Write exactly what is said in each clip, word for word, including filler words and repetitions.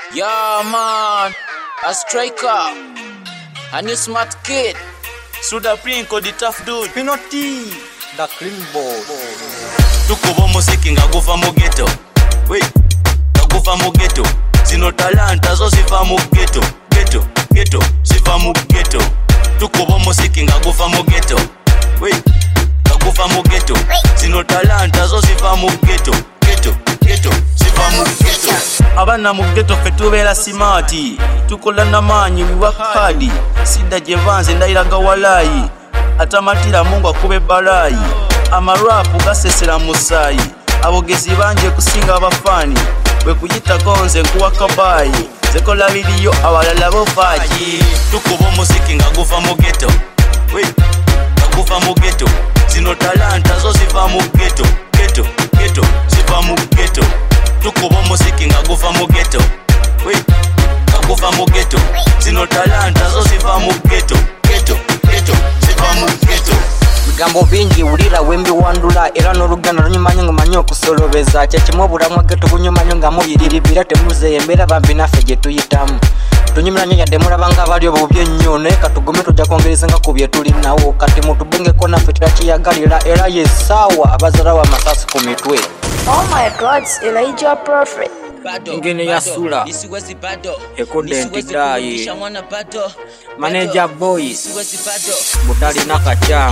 Yeah, man, a striker, a new smart kid. Suda Prinko, the tough dude. Pinoti, the clean boy. Tukubo musiki ngaguva mu ghetto. Wait, ngaguva mu ghetto. Zino talanta zo siva mu ghetto. Ghetto, ghetto, siva mu ghetto. Tukubo musiki ngaguva mu ghetto. Wait, ngaguva mu ghetto. Zino talanta zo siva mu ghetto. Ghetto, ghetto, siva mu ghetto. Abana mu ghetto fe tubeera simati. Tukola namanyi wiwa hadi. Sida jevanze ndairaga walayi. Atamatira Mungu akube balayi. Amarapu gasesera musayi. Abogezi banje kusinga abafani. Bwe kuyita konze nkuwa kabayi. Zekola video abalala bofaji. Tukubo musiki ngaguva mu ghetto. Wait, ngaguva mu ghetto. Zino talanta zo siva mu ghetto. Ghetto, ghetto, siva mu ghetto. Tukubo musiki ngaguva mu ghetto. Wait, ngaguva mu ghetto. Zino talanta zo siva mu ghetto. Ghetto, ghetto, siva mu ghetto. Gambo bingi ulira wembi wandula era n'olugano lunyumanyo ngumanyi okusolobeza kyekimwe obulamu ghetto bunyumanyo nga muyiriribira temuze embera bambi naffe gye tuyitamu tunyumira nnyo yadde mulabanga abali obubi ennyo naye katugume tujja kwongereza nga ku bye tulinawo kati mutubengeko naffe terakiyagalira era yessaawa abazalawo amasasi ku mitwe. Oh my God, Elijah Prophet. Ngene ya sura ekodde ntidaayi manager boy butali nakakyamu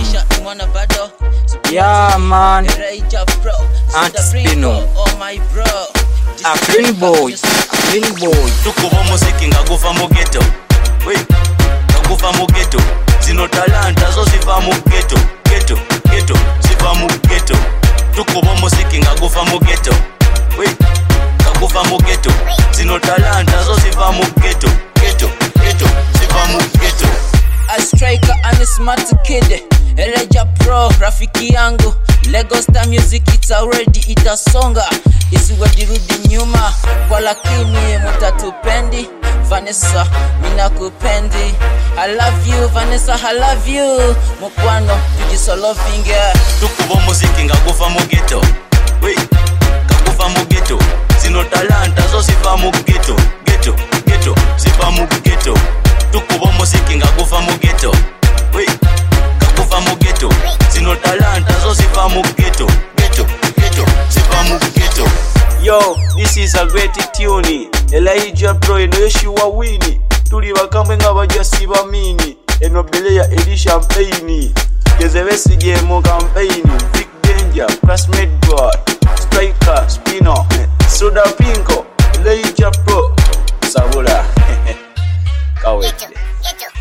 yeah man Aunt Spino a clean boy clean boy. Tukubo musiki ngaguva mu ghetto. Wait, ngaguva mu ghetto. Zino talanta zo siva mu ghetto. Ghetto, ghetto, siva mu ghetto. Tukubo musiki ngaguva mu ghetto. Wait, ngaguva mu ghetto. Zino talanta zo siva mu ghetto. Ghetto, ghetto, siva mu ghetto. A striker and a smart kid. Elijah Pro, rafiki yangu. Lagos Star Music, it's already itasonga. Isiwe dirudi nyuma kwa lakini mutatupendi. Vanessa, mina kupendi. I love you, Vanessa, I love you. Mukwano, tujisolo finger. Tukubo musiki ngaguva mu ghetto. Wait, ngaguva mu ghetto. Zino talanta zo siva mu ghetto. Ghetto, ghetto, siva mu ghetto. Tukubo musiki ngaguva mu ghetto. Wait, ngaguva mu ghetto. Zino talanta zo siva mu ghetto. Ghetto, ghetto, siva mu ghetto. Yo, this is a great tune. Elijah Pro eno Yeshua wini. Tuli bakamwe nga bajasi bamini. Eno beleya eri champagne. Gezebesi gemo campaign. Big danger, classmate god. Striker, Spino. Suda Prinko, Elijah Pro. Sabula. Kawete.